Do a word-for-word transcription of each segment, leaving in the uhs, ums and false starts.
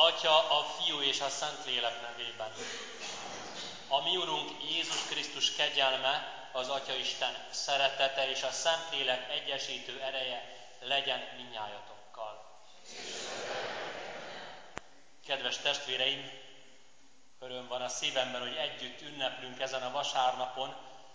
Atya, a Fiú és a Szentlélek nevében. A mi Urunk Jézus Krisztus kegyelme, az Atyaisten szeretete és a Szentlélek egyesítő ereje legyen mindnyájatokkal. Kedves testvéreim, öröm van a szívemben, hogy együtt ünneplünk ezen a vasárnapon.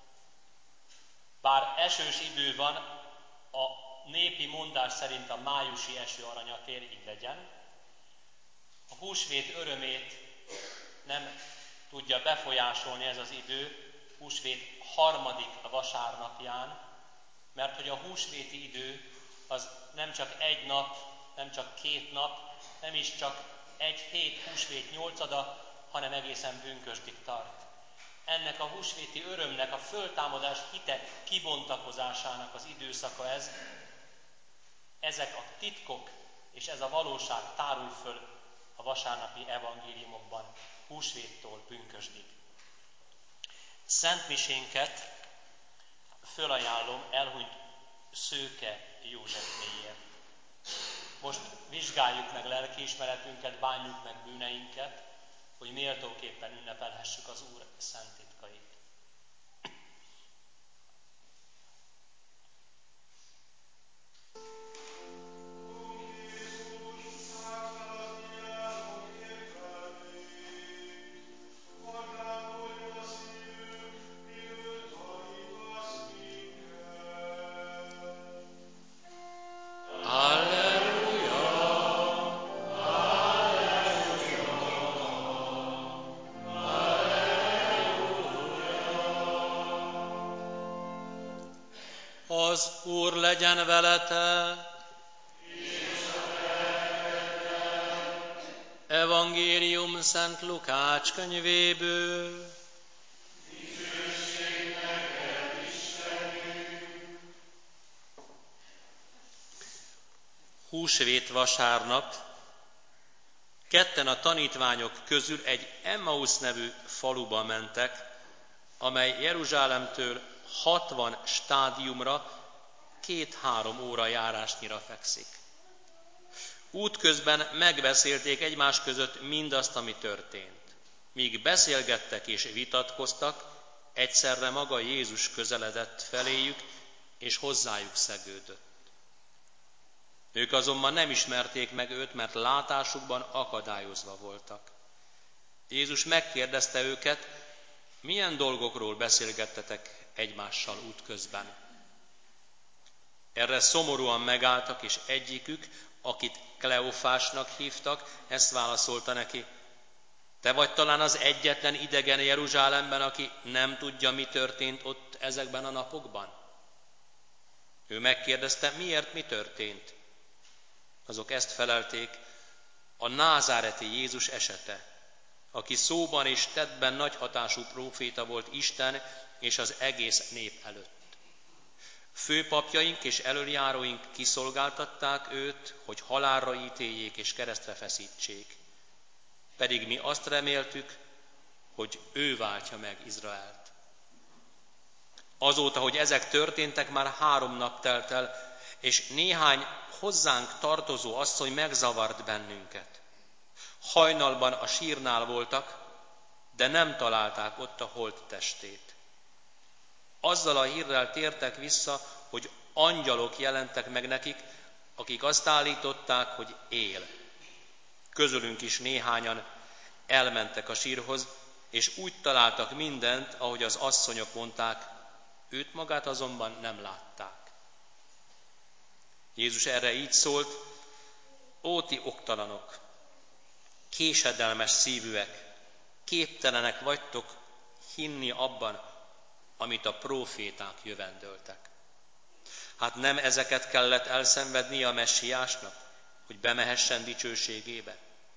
Bár esős idő van, a népi mondás szerint a májusi eső aranyatér, így legyen. A húsvét örömét nem tudja befolyásolni ez az idő, húsvét harmadik vasárnapján, mert hogy a húsvéti idő az nem csak egy nap, nem csak két nap, nem is csak egy hét húsvét nyolcada, hanem egészen pünkösdig tart. Ennek a húsvéti örömnek, a föltámadás hite kibontakozásának az időszaka ez. Ezek a titkok és ez a valóság tárul föl a vasárnapi evangéliumokban, húsvéttól pünkösdig. Szentmisénket fölajánlom elhunyt Szőke Józsefnéért. Most vizsgáljuk meg lelkiismeretünket, bánjuk meg bűneinket, hogy méltóképpen ünnepelhessük az Úr szent titkait. Az Úr legyen veletek! Evangélium Szent Lukács könyvéből. Dicsőség neked, Istenünk! Húsvét vasárnap ketten a tanítványok közül egy Emmausz nevű faluba mentek, amely Jeruzsálemtől hatvan stádiumra, két-három óra járásnyira fekszik. Útközben megbeszélték egymás között mindazt, ami történt. Míg beszélgettek és vitatkoztak, egyszerre maga Jézus közeledett feléjük, és hozzájuk szegődött. Ők azonban nem ismerték meg őt, mert látásukban akadályozva voltak. Jézus megkérdezte őket, milyen dolgokról beszélgettetek egymással útközben. Erre szomorúan megálltak, és egyikük, akit Kleofásnak hívtak, ezt válaszolta neki: te vagy talán az egyetlen idegen Jeruzsálemben, aki nem tudja, mi történt ott ezekben a napokban? Ő megkérdezte, miért, mi történt? Azok ezt felelték, a názáreti Jézus esete, aki szóban és tettben nagy hatású próféta volt Isten és az egész nép előtt. Főpapjaink és elöljáróink kiszolgáltatták őt, hogy halálra ítéljék és keresztre feszítsék. Pedig mi azt reméltük, hogy ő váltja meg Izraelt. Azóta, hogy ezek történtek, már három nap telt el, és néhány hozzánk tartozó asszony megzavart bennünket. Hajnalban a sírnál voltak, de nem találták ott a holttestét. Azzal a hírrel tértek vissza, hogy angyalok jelentek meg nekik, akik azt állították, hogy él. Közülünk is néhányan elmentek a sírhoz, és úgy találtak mindent, ahogy az asszonyok mondták, őt magát azonban nem látták. Jézus erre így szólt: ó ti oktalanok, késedelmes szívűek, képtelenek vagytok hinni abban, amit a próféták jövendöltek. Hát nem ezeket kellett elszenvednie a messiásnak, hogy bemehessen dicsőségébe?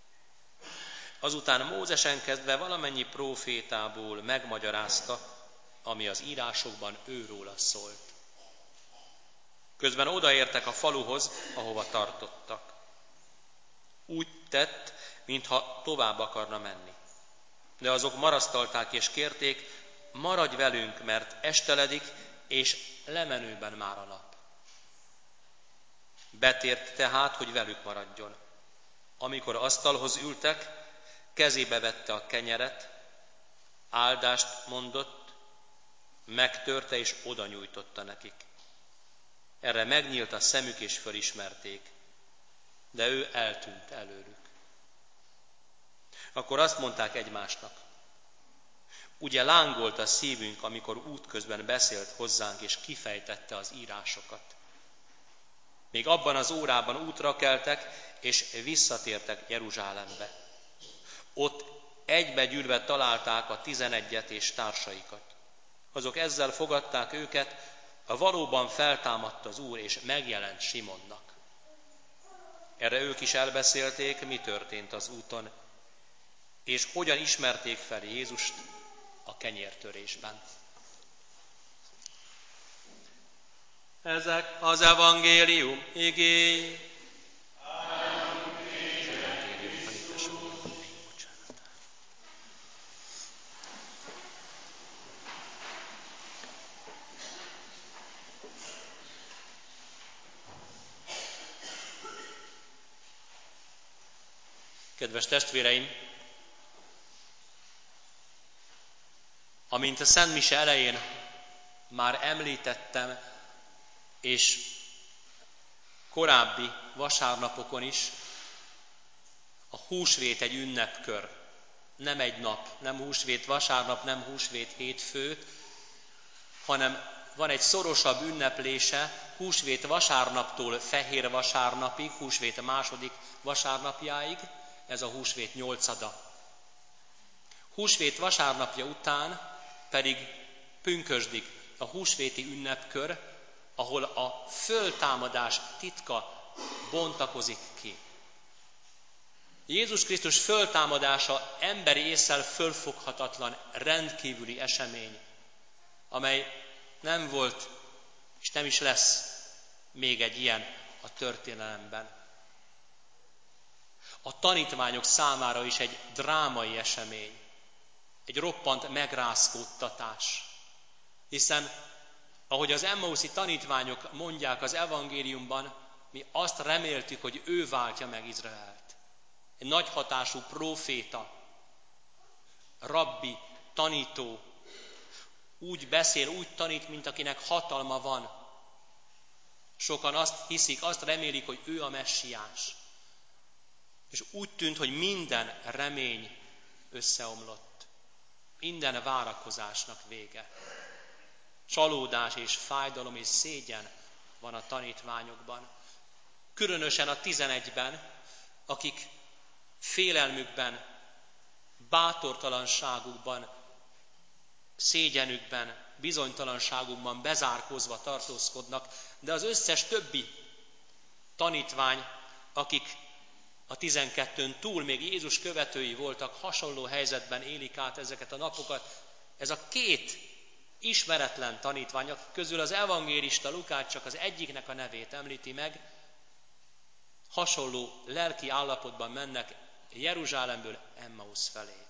Azután Mózesen kezdve valamennyi prófétából megmagyarázta, ami az írásokban őróla szólt. Közben odaértek a faluhoz, ahova tartottak. Úgy tett, mintha tovább akarna menni. De azok marasztalták és kérték, maradj velünk, mert esteledik, és lemenőben már a nap. Betért tehát, hogy velük maradjon. Amikor asztalhoz ültek, kezébe vette a kenyeret, áldást mondott, megtörte és oda nyújtotta nekik. Erre megnyílt a szemük és fölismerték, de ő eltűnt előlük. Akkor azt mondták egymásnak: ugye lángolt a szívünk, amikor útközben beszélt hozzánk és kifejtette az írásokat. Még abban az órában útra keltek, és visszatértek Jeruzsálembe. Ott egybegyűlve találták a tizenegyet és társaikat. Azok ezzel fogadták őket, valóban feltámadt az Úr, és megjelent Simonnak. Erre ők is elbeszélték, mi történt az úton, és hogyan ismerték fel Jézust a kenyértörésben. Ezek az evangélium igéi. Kedves testvéreim, amint a Szent Mise elején már említettem, és korábbi vasárnapokon is, a húsvét egy ünnepkör, nem egy nap, nem húsvét vasárnap, nem húsvét hétfő, hanem van egy szorosabb ünneplése, húsvét vasárnaptól fehér vasárnapig, húsvét második vasárnapjáig, ez a húsvét nyolcada. Húsvét vasárnapja után pedig pünkösdig a húsvéti ünnepkör, ahol a föltámadás titka bontakozik ki. Jézus Krisztus föltámadása emberi ésszel fölfoghatatlan, rendkívüli esemény, amely nem volt és nem is lesz még egy ilyen a történelemben. A tanítványok számára is egy drámai esemény, egy roppant megrázkódtatás, hiszen ahogy az emmauszi tanítványok mondják az evangéliumban, mi azt reméltük, hogy ő váltja meg Izraelt. Egy nagy hatású próféta, rabbi, tanító, úgy beszél, úgy tanít, mint akinek hatalma van. Sokan azt hiszik, azt remélik, hogy ő a messiás. És úgy tűnt, hogy minden remény összeomlott. Minden várakozásnak vége. Csalódás és fájdalom és szégyen van a tanítványokban. Különösen a tizenegyben, akik félelmükben, bátortalanságukban, szégyenükben, bizonytalanságukban bezárkózva tartózkodnak, de az összes többi tanítvány, akik a tizenkettőn túl még Jézus követői voltak, hasonló helyzetben élik át ezeket a napokat. Ez a két ismeretlen tanítvány, akik közül az evangélista Lukács csak az egyiknek a nevét említi meg, hasonló lelki állapotban mennek Jeruzsálemből Emmausz felé.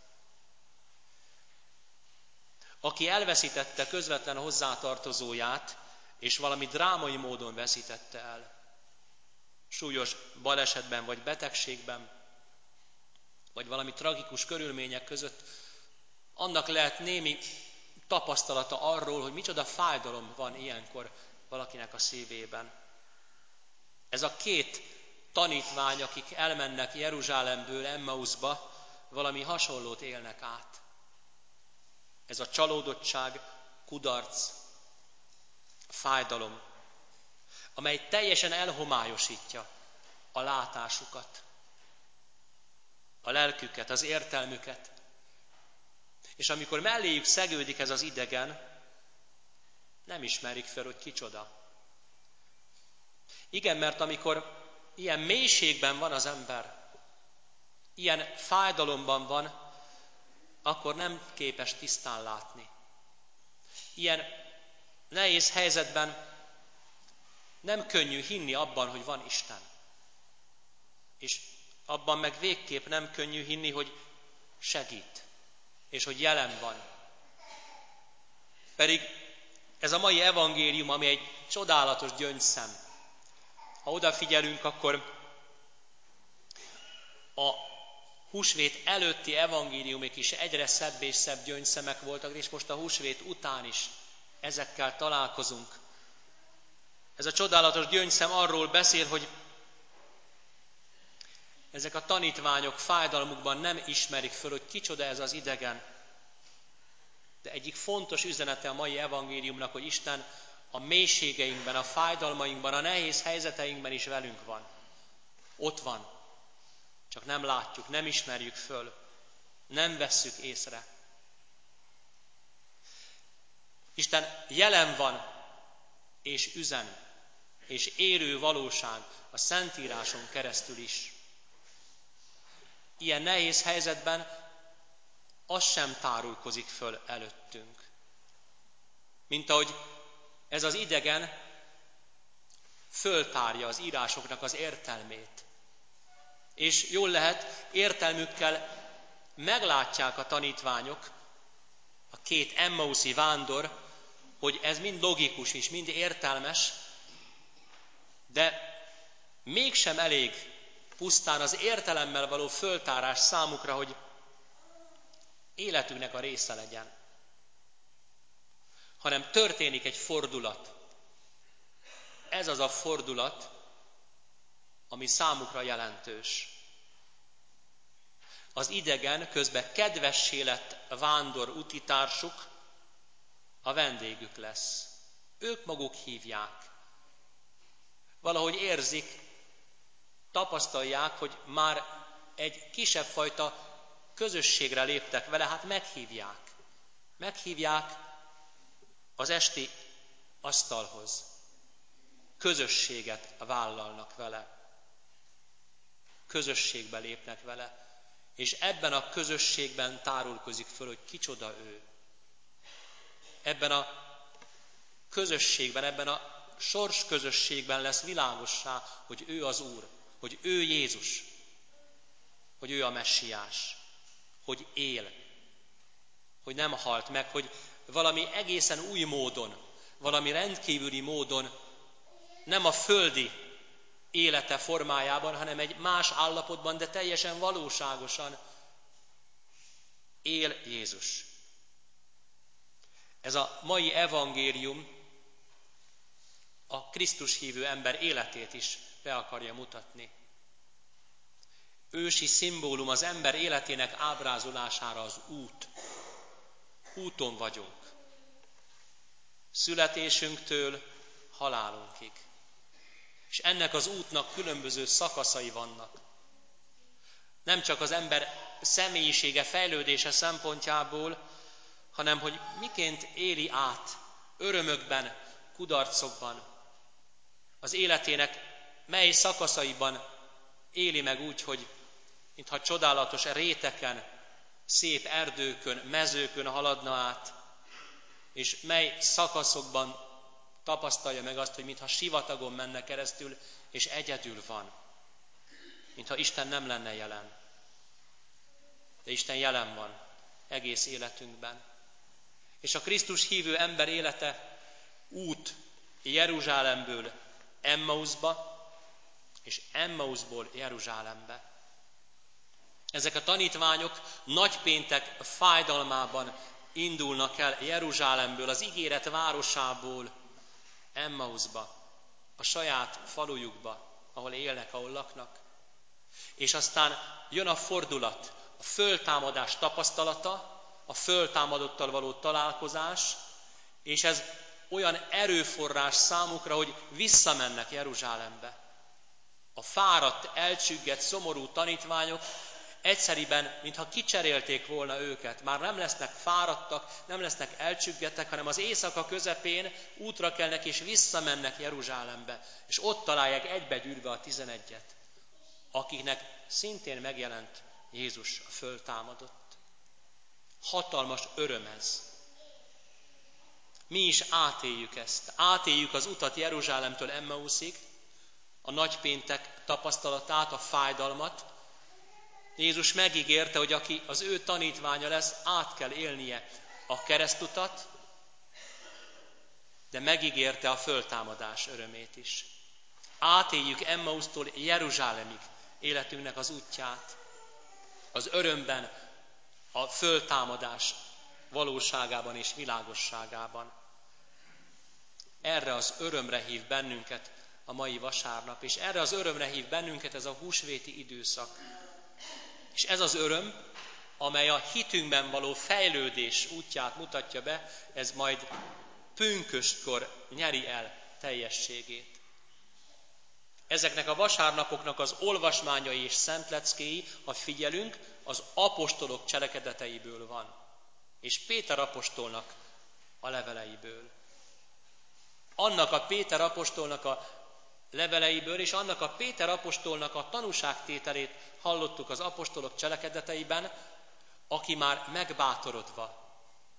Aki elveszítette közvetlen hozzátartozóját, és valami drámai módon veszítette el, súlyos balesetben vagy betegségben, vagy valami tragikus körülmények között, annak lehet némi tapasztalata arról, hogy micsoda fájdalom van ilyenkor valakinek a szívében. Ez a két tanítvány, akik elmennek Jeruzsálemből Emmauszba, valami hasonlót élnek át. Ez a csalódottság, kudarc, fájdalom, amely teljesen elhomályosítja a látásukat, a lelküket, az értelmüket. És amikor melléjük szegődik ez az idegen, nem ismerik fel, hogy kicsoda. Igen, mert amikor ilyen mélységben van az ember, ilyen fájdalomban van, akkor nem képes tisztán látni. Ilyen nehéz helyzetben nem könnyű hinni abban, hogy van Isten. És abban meg végképp nem könnyű hinni, hogy segít, és hogy jelen van. Pedig ez a mai evangélium, ami egy csodálatos gyöngyszem. Ha odafigyelünk, akkor a húsvét előtti evangéliumok is egyre szebb és szebb gyöngyszemek voltak, és most a húsvét után is ezekkel találkozunk. Ez a csodálatos gyöngyszem arról beszél, hogy ezek a tanítványok fájdalmukban nem ismerik föl, hogy kicsoda ez az idegen. De egyik fontos üzenete a mai evangéliumnak, hogy Isten a mélységeinkben, a fájdalmainkban, a nehéz helyzeteinkben is velünk van. Ott van. Csak nem látjuk, nem ismerjük föl, nem vesszük észre. Isten jelen van, és üzen, és élő valóság a Szentíráson keresztül is. Ilyen nehéz helyzetben az sem tárulkozik föl előttünk. Mint ahogy ez az idegen föltárja az írásoknak az értelmét. És jól lehet, értelmükkel meglátják a tanítványok, a két emmauszi vándor, hogy ez mind logikus és mind értelmes, de mégsem elég pusztán az értelemmel való föltárás számukra, hogy életünknek a része legyen, hanem történik egy fordulat. Ez az a fordulat, ami számukra jelentős. Az idegen közben kedvessé lett vándor utitársuk, a vendégük lesz. Ők maguk hívják. Valahogy érzik, tapasztalják, hogy már egy kisebb fajta közösségre léptek vele, hát meghívják. Meghívják az esti asztalhoz. Közösséget vállalnak vele. Közösségbe lépnek vele. És ebben a közösségben tárulkozik föl, hogy kicsoda ő. Ebben a közösségben, ebben a sors közösségben lesz világossá, hogy ő az Úr, hogy ő Jézus, hogy ő a Messiás, hogy él, hogy nem halt meg, hogy valami egészen új módon, valami rendkívüli módon, nem a földi élete formájában, hanem egy más állapotban, de teljesen valóságosan él Jézus. Ez a mai evangélium a Krisztus hívő ember életét is be akarja mutatni. Ősi szimbólum az ember életének ábrázolására az út. Úton vagyunk. Születésünktől halálunkig. És ennek az útnak különböző szakaszai vannak. Nem csak az ember személyisége, fejlődése szempontjából, hanem hogy miként éli át örömökben, kudarcokban, az életének mely szakaszaiban éli meg úgy, hogy mintha csodálatos réteken, szép erdőkön, mezőkön haladna át, és mely szakaszokban tapasztalja meg azt, hogy mintha sivatagon menne keresztül, és egyedül van. Mintha Isten nem lenne jelen. De Isten jelen van egész életünkben. És a Krisztus hívő ember élete út Jeruzsálemből Emmauszba, és Emmausból Jeruzsálembe. Ezek a tanítványok nagypéntek fájdalmában indulnak el Jeruzsálemből, az ígéret városából Emmauszba, a saját falujukba, ahol élnek, ahol laknak. És aztán jön a fordulat, a föltámadás tapasztalata, a föltámadottal való találkozás, és ez olyan erőforrás számukra, hogy visszamennek Jeruzsálembe. A fáradt, elcsüggett, szomorú tanítványok egyszeriben, mintha kicserélték volna őket. Már nem lesznek fáradtak, nem lesznek elcsüggettek, hanem az éjszaka közepén útra kelnek és visszamennek Jeruzsálembe. És ott találják egybegyűrve a tizenegyet, akiknek szintén megjelent Jézus a föltámadott. Hatalmas öröm ez. Mi is átéljük ezt. Átéljük az utat Jeruzsálemtől Emmauszig, a nagypéntek tapasztalatát, a fájdalmat. Jézus megígérte, hogy aki az ő tanítványa lesz, át kell élnie a keresztutat, de megígérte a föltámadás örömét is. Átéljük Emmausztól Jeruzsálemig életünknek az útját. az örömben, a föltámadás valóságában és világosságában. Erre az örömre hív bennünket a mai vasárnap, és erre az örömre hív bennünket ez a húsvéti időszak. És ez az öröm, amely a hitünkben való fejlődés útját mutatja be, ez majd pünköstkor nyeri el teljességét. Ezeknek a vasárnapoknak az olvasmányai és szentleckéi, ha figyelünk, az apostolok cselekedeteiből van, és Péter apostolnak a leveleiből. Annak a Péter apostolnak a leveleiből, és annak a Péter apostolnak a tanúságtételét hallottuk az apostolok cselekedeteiben, aki már megbátorodva,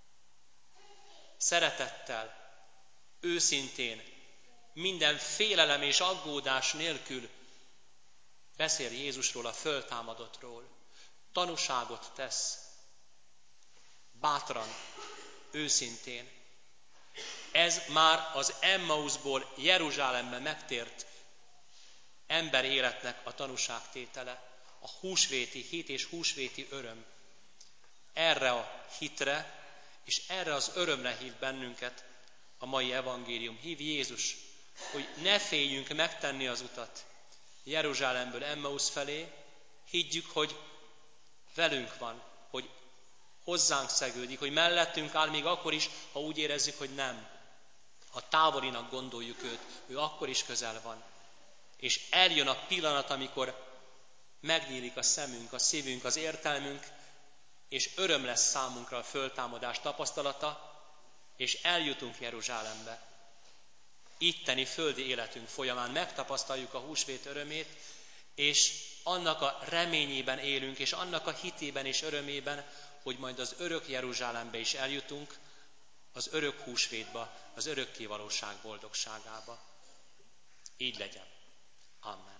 szeretettel, őszintén, minden félelem és aggódás nélkül beszél Jézusról, a föltámadottról, tanúságot tesz, bátran, őszintén. Ez már az Emmauszból Jeruzsálembe megtért ember életnek a tanúságtétele, a húsvéti hit és húsvéti öröm. Erre a hitre és erre az örömre hív bennünket a mai evangélium. Hív Jézus, hogy ne féljünk megtenni az utat Jeruzsálemből Emmausz felé, higgyük, hogy velünk van, hogy hozzánk szegődik, hogy mellettünk áll még akkor is, ha úgy érezzük, hogy nem. Ha távolinak gondoljuk őt, ő akkor is közel van. És eljön a pillanat, amikor megnyílik a szemünk, a szívünk, az értelmünk, és öröm lesz számunkra a föltámadás tapasztalata, és eljutunk Jeruzsálembe. Itteni földi életünk folyamán megtapasztaljuk a húsvét örömét, és annak a reményében élünk, és annak a hitében és örömében, hogy majd az örök Jeruzsálembe is eljutunk, az örök húsvétba, az örökké valóság boldogságába. Így legyen. Amen.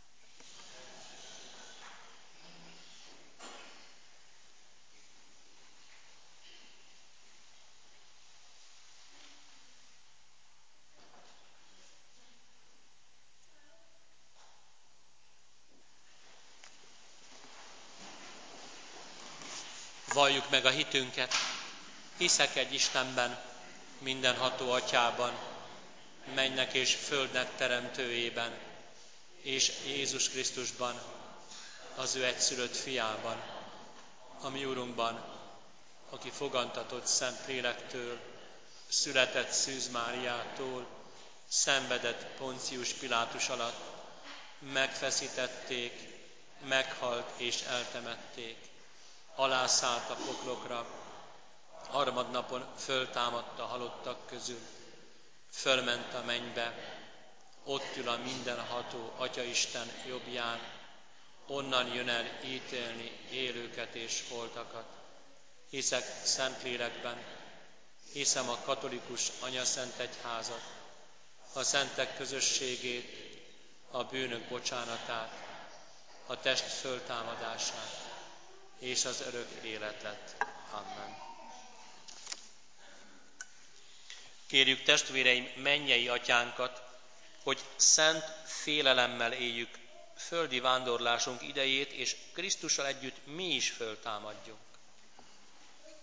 Valljuk meg a hitünket, hiszek egy Istenben, mindenható Atyában, mennynek és földnek teremtőjében, és Jézus Krisztusban, az ő egyszülött fiában, a mi Urunkban, aki fogantatott Szent Lélektől, született Szűz Máriától, szenvedett Poncius Pilátus alatt, megfeszítették, meghalt és eltemették, alászállt a poklokra, harmadnapon föltámadt a halottak közül, fölment a mennybe, ott ül a mindenható Atyaisten jobbján, onnan jön el ítélni élőket és holtakat. Hiszek Szentlélekben, hiszem a katolikus anyaszent egyházat, a szentek közösségét, a bűnök bocsánatát, a test föltámadását és az örök életet. Amen. Kérjük testvéreim mennyei atyánkat, hogy szent félelemmel éljük földi vándorlásunk idejét, és Krisztussal együtt mi is föltámadjunk.